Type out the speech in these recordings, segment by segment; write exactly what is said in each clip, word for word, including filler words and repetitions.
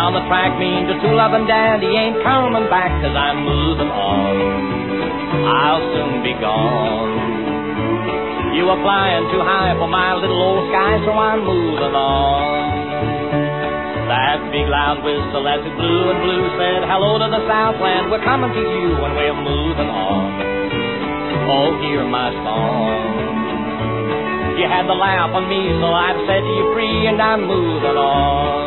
down the track means a true love and daddy ain't coming back, 'cause I'm moving on. I'll soon be gone. You were flying too high for my little old sky, so I'm moving on. That big loud whistle as it blew and blew said, hello to the Southland, we're coming to you and we're moving on. Oh, hear my song. You had the laugh on me, so I've set you free and I'm moving on.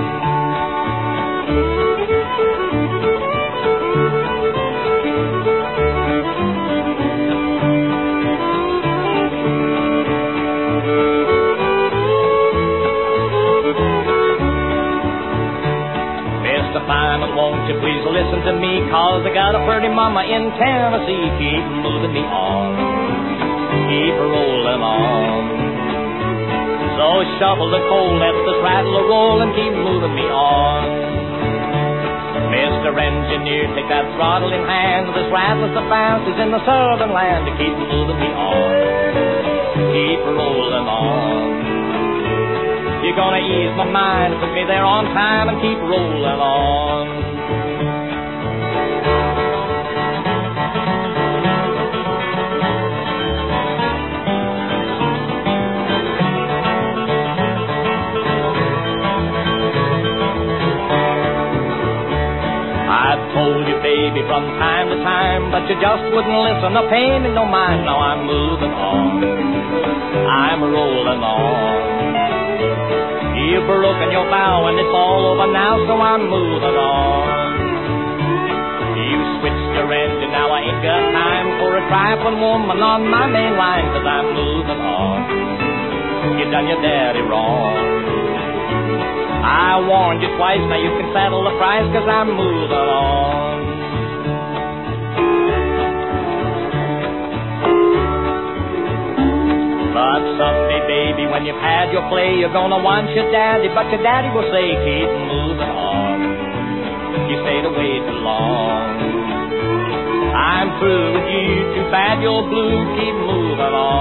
Fireman, won't you please listen to me, 'cause I got a pretty mama in Tennessee. Keep moving me on, keep rolling on. So shuffle the coal, let this rattle a roll and keep moving me on. Mister Engineer, take that throttle in hand. This rattles the fastest in the southern land. To keep moving me on, keep rolling on. You're gonna ease my mind, put me there on time and keep rolling on. I've told you, baby, from time to time, but you just wouldn't listen. No pain in no mind. Now I'm moving on, I'm rolling on. You've broken your vow and it's all over now, so I'm moving on. You switched your engine, now I ain't got time for a trifling woman on my main line, 'cause I'm moving on. You done your daddy wrong. I warned you twice, now you can settle the price, 'cause I'm moving on. But someday, baby, when you've had your play, you're gonna want your daddy, but your daddy will say, keep moving on. You stayed away too long. I'm through with you, too bad you're blue, keep moving on.